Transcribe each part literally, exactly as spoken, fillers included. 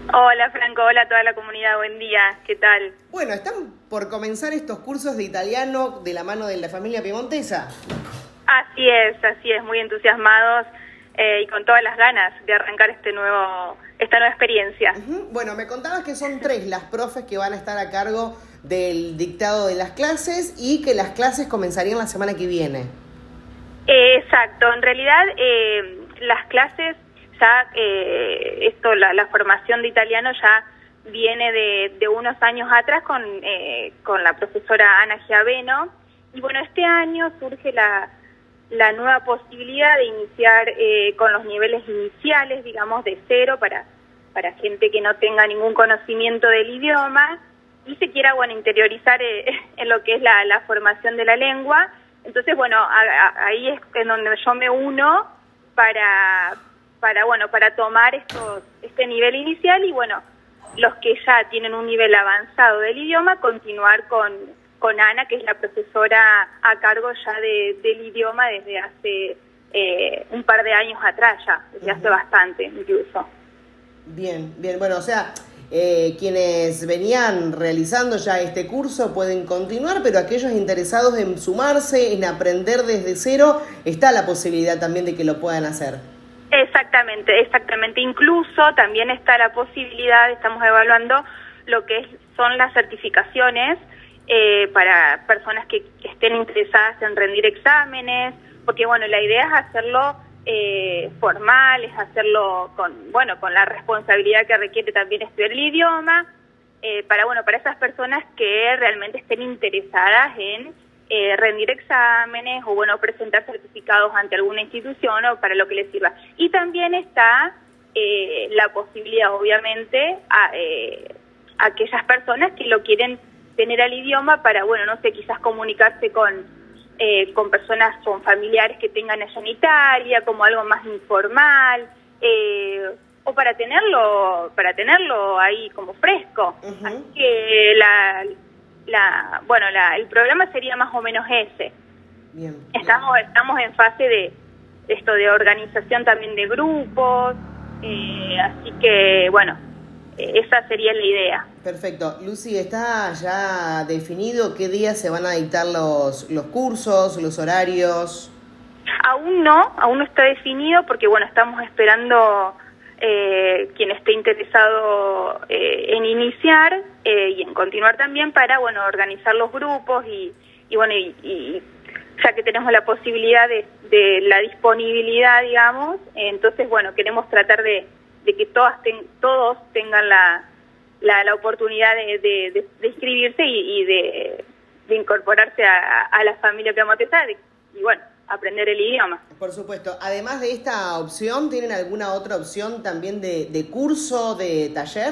Hola Franco, hola a toda la comunidad, buen día, ¿qué tal? Bueno, están por comenzar estos cursos de italiano de la mano de la familia piemontesa. Así es, así es, muy entusiasmados eh, y con todas las ganas de arrancar este nuevo, esta nueva experiencia. Uh-huh. Bueno, me contabas que son tres las profes que van a estar a cargo del dictado de las clases y que las clases comenzarían la semana que viene. Eh, exacto, en realidad eh, las clases ya, eh, esto, la, la formación de italiano ya viene de, de unos años atrás con, eh, con la profesora Ana Giaveno, y bueno, este año surge la, la nueva posibilidad de iniciar eh, con los niveles iniciales, digamos, de cero para, para gente que no tenga ningún conocimiento del idioma y se quiera, bueno, interiorizar eh, en lo que es la, la formación de la lengua. Entonces, bueno, a, a, ahí es en donde yo me uno para, para bueno, para tomar estos, este nivel inicial y, bueno, los que ya tienen un nivel avanzado del idioma, continuar con, con Ana, que es la profesora a cargo ya de, del idioma desde hace eh, un par de años atrás ya, desde uh-huh. hace bastante incluso. Bien, bien, bueno, o sea... Eh, quienes venían realizando ya este curso pueden continuar, pero aquellos interesados en sumarse, en aprender desde cero, está la posibilidad también de que lo puedan hacer. Exactamente, exactamente. Incluso también está la posibilidad, estamos evaluando lo que es, son las certificaciones eh, para personas que, que estén interesadas en rendir exámenes, porque bueno, la idea es hacerlo Eh, formal, es hacerlo con, bueno, con la responsabilidad que requiere también estudiar el idioma, eh, para, bueno, para esas personas que realmente estén interesadas en eh, rendir exámenes o, bueno, presentar certificados ante alguna institución o para lo que les sirva. Y también está eh, la posibilidad, obviamente, a eh, aquellas personas que lo quieren tener al idioma para, bueno, no sé, quizás comunicarse con Eh, con personas, con familiares que tengan allá en Italia, como algo más informal, eh, o para tenerlo, para tenerlo ahí como fresco. Uh-huh. Así que la, la, bueno, la, el programa sería más o menos ese. Bien, estamos, bien. estamos en fase de esto de organización también de grupos, eh, así que bueno. Esa sería la idea. Perfecto. Lucy, ¿está ya definido qué días se van a dictar los, los cursos, los horarios? Aún no, aún no está definido porque, bueno, estamos esperando eh, quien esté interesado eh, en iniciar eh, y en continuar también para, bueno, organizar los grupos y, y bueno, y, y ya que tenemos la posibilidad de, de la disponibilidad, digamos, eh, entonces, bueno, queremos tratar de de que todas ten, todos tengan la, la, la oportunidad de, de, de, de inscribirse y, y de, de incorporarse a, a la familia piemontesa y, bueno, aprender el idioma. Por supuesto. Además de esta opción, ¿tienen alguna otra opción también de, de curso, de taller?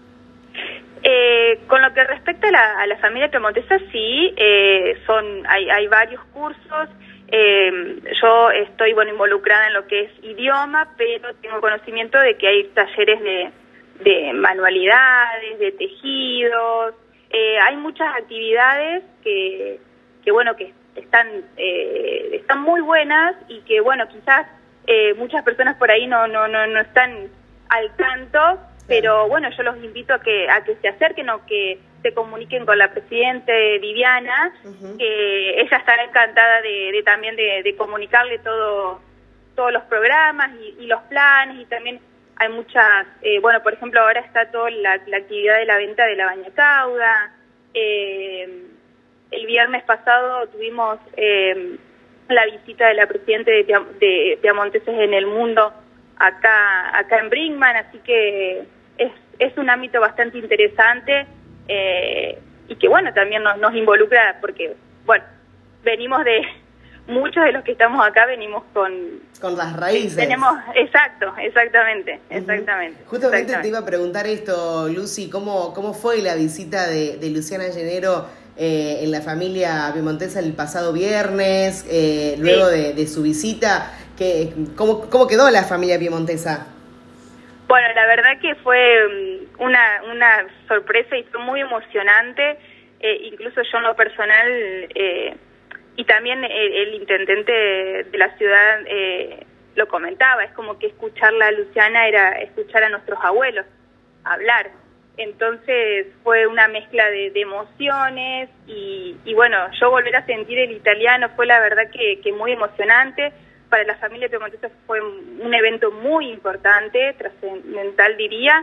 Eh, con lo que respecta a la, a la familia piemontesa, sí, eh, son hay, hay varios cursos. Eh, yo estoy, bueno, involucrada en lo que es idioma, pero tengo conocimiento de que hay talleres de, de manualidades, de tejidos, eh, hay muchas actividades que, que bueno, que están, eh, están muy buenas y que, bueno, quizás eh, muchas personas por ahí no, no, no, no están al tanto, pero bueno, yo los invito a que, a que se acerquen o que se comuniquen con la presidente Viviana, uh-huh. que ella estará encantada de, de también de, de comunicarle todo, todos los programas y, y los planes, y también hay muchas, eh, bueno, por ejemplo, ahora está toda la, la actividad de la venta de la bañacauda. Eh, el viernes pasado tuvimos eh, la visita de la presidenta de, de Piamonteses en el Mundo acá, acá en Brinkmann, así que es, es un ámbito bastante interesante. Eh, y que bueno, también nos, nos involucra porque, bueno, venimos de, muchos de los que estamos acá venimos con... Con las raíces. Tenemos, exacto, exactamente, uh-huh. exactamente. Justamente exactamente. Te iba a preguntar esto, Lucy, ¿cómo, cómo fue la visita de, de Luciana Llenero eh, en la familia piemontesa el pasado viernes, eh, luego sí. de, de su visita? ¿Qué, cómo, ¿Cómo quedó la familia piemontesa? Bueno, la verdad que fue una, una sorpresa y fue muy emocionante, eh, incluso yo en lo personal, eh, y también el, el intendente de la ciudad eh, lo comentaba, es como que escucharla a Luciana era escuchar a nuestros abuelos, hablar. Entonces fue una mezcla de, de emociones y, y bueno, yo volver a sentir el italiano fue la verdad que, que muy emocionante. Para la familia piemontesa fue un evento muy importante, trascendental diría,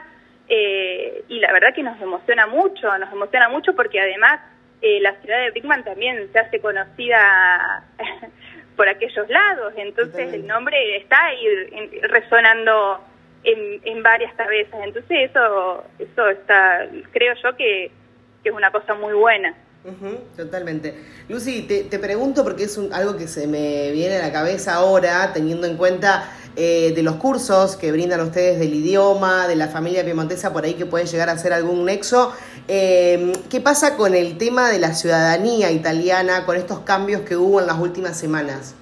eh, y la verdad que nos emociona mucho, nos emociona mucho porque además eh, la ciudad de Brinkmann también se hace conocida por aquellos lados, entonces el nombre está ahí resonando En, en varias cabezas, entonces eso eso está, creo yo que, que es una cosa muy buena. Uh-huh, totalmente. Lucy, te, te pregunto porque es un, algo que se me viene a la cabeza ahora, teniendo en cuenta eh, de los cursos que brindan ustedes del idioma, de la familia piemontesa, por ahí que puede llegar a ser algún nexo. Eh, ¿Qué pasa con el tema de la ciudadanía italiana, con estos cambios que hubo en las últimas semanas?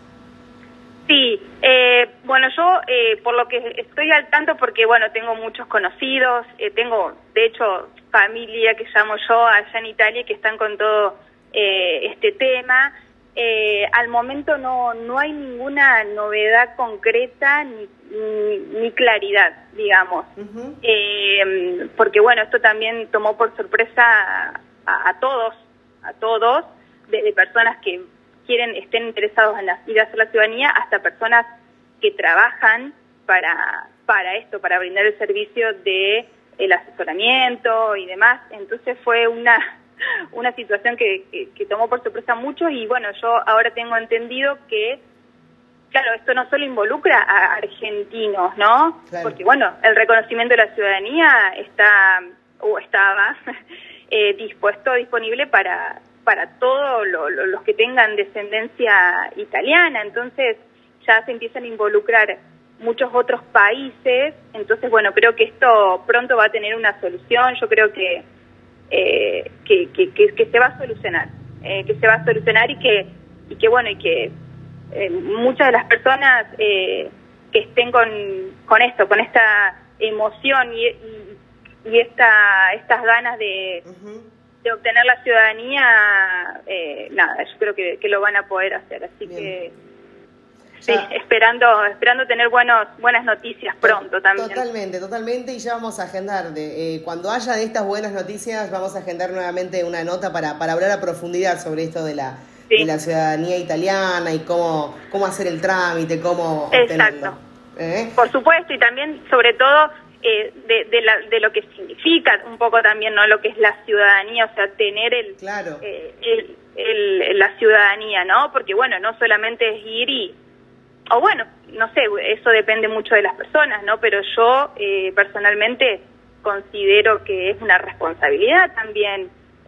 Sí, eh, bueno, yo eh, por lo que estoy al tanto, porque bueno, tengo muchos conocidos, eh, tengo de hecho familia que llamo yo allá en Italia que están con todo eh, este tema, eh, al momento no no hay ninguna novedad concreta ni, ni, ni claridad, digamos, uh-huh. eh, porque bueno, esto también tomó por sorpresa a, a todos, a todos, desde personas que quieren, estén interesados en la, ir a hacer la ciudadanía, hasta personas que trabajan para, para esto, para brindar el servicio de el asesoramiento y demás. Entonces fue una, una situación que, que, que tomó por sorpresa a muchos y bueno, yo ahora tengo entendido que, claro, esto no solo involucra a argentinos, ¿no? Claro. Porque bueno, el reconocimiento de la ciudadanía está, o estaba eh, dispuesto, disponible para para todos lo, lo, los que tengan descendencia italiana, entonces ya se empiezan a involucrar muchos otros países, entonces bueno, creo que esto pronto va a tener una solución, yo creo que eh, que, que, que, que se va a solucionar, eh, que se va a solucionar y que, y que bueno, y que eh, muchas de las personas eh, que estén con, con esto, con esta emoción y, y, y esta estas ganas de... Uh-huh. de obtener la ciudadanía, eh, nada, yo creo que, que lo van a poder hacer, así Bien. que sí, ya. esperando esperando tener buenos buenas noticias pronto también. Totalmente, totalmente, y ya vamos a agendar, de, eh, cuando haya de estas buenas noticias, vamos a agendar nuevamente una nota para, para hablar a profundidad sobre esto de la, sí. de la ciudadanía italiana y cómo, cómo hacer el trámite, cómo obtenerlo. Exacto, ¿Eh? Por supuesto, y también, sobre todo, Eh, de, de, la, de lo que significa un poco también, ¿no? Lo que es la ciudadanía, o sea, tener el, claro. eh, el, el la ciudadanía, ¿no? Porque, bueno, no solamente es ir y... O bueno, no sé, eso depende mucho de las personas, ¿no? Pero yo, eh, personalmente, considero que es una responsabilidad también,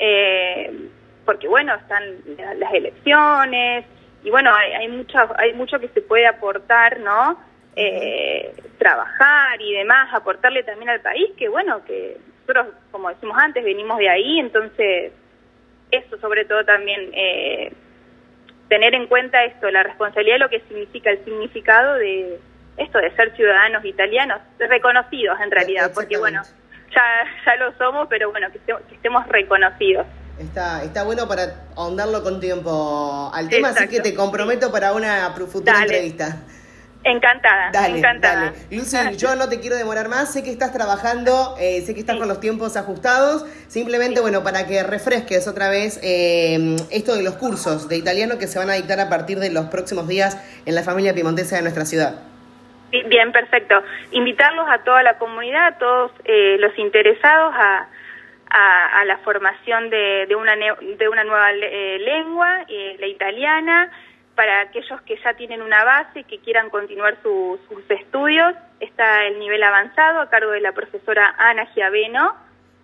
eh, porque, bueno, están las elecciones, y bueno, hay, hay, mucho, hay mucho que se puede aportar, ¿no? Eh, trabajar y demás, aportarle también al país, que bueno, que nosotros, como decimos antes, venimos de ahí, entonces eso sobre todo también, eh, tener en cuenta esto, la responsabilidad de lo que significa, el significado de esto de ser ciudadanos italianos, reconocidos en realidad, porque bueno, ya ya lo somos, pero bueno, que, estemos, que estemos reconocidos. Está, está bueno para ahondarlo con tiempo al tema, Exacto. Así que te comprometo para una futura Dale. entrevista. Encantada, dale, encantada. Dale. Lucy, yo no te quiero demorar más, sé que estás trabajando, eh, sé que estás sí. con los tiempos ajustados, simplemente, sí. bueno, para que refresques otra vez eh, esto de los cursos de italiano que se van a dictar a partir de los próximos días en la familia piemontesa de nuestra ciudad. Sí, bien, perfecto. Invitarlos a toda la comunidad, a todos eh, los interesados a, a, a la formación de, de, una, de una nueva eh, lengua, eh, la italiana. Para aquellos que ya tienen una base y que quieran continuar su, sus estudios, está el nivel avanzado a cargo de la profesora Ana Giaveno.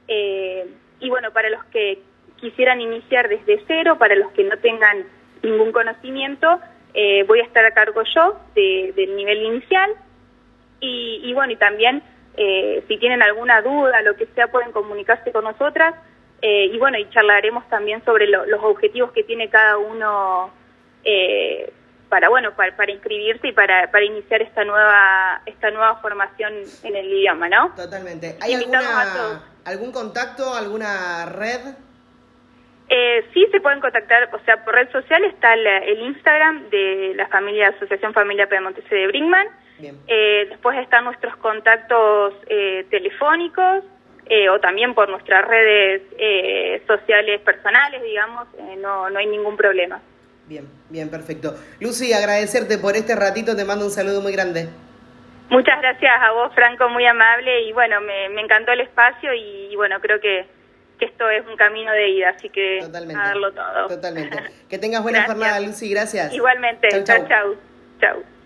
Eh, y bueno, para los que quisieran iniciar desde cero, para los que no tengan ningún conocimiento, eh, voy a estar a cargo yo de, del nivel inicial. Y, y bueno, y también eh, si tienen alguna duda, lo que sea, pueden comunicarse con nosotras. Eh, y bueno, y charlaremos también sobre lo, los objetivos que tiene cada uno Eh, para bueno para, para inscribirse y para, para iniciar esta nueva esta nueva formación en el idioma, ¿no? Totalmente. ¿Hay alguna, algún contacto, alguna red? Eh, sí, se pueden contactar, o sea, por red social está el, el Instagram de la familia Asociación Familia Piemontesa de Brinkmann. Bien. Eh, después están nuestros contactos eh, telefónicos, eh, o también por nuestras redes eh, sociales personales, digamos, eh, no, no hay ningún problema. Bien, bien, perfecto. Lucy, agradecerte por este ratito, te mando un saludo muy grande. Muchas gracias a vos, Franco, muy amable, y bueno, me, me encantó el espacio y, y bueno, creo que, que esto es un camino de ida, así que totalmente, a darlo todo. Totalmente. Que tengas buena Gracias. jornada, Lucy, gracias. Igualmente, chau, chau. Chau.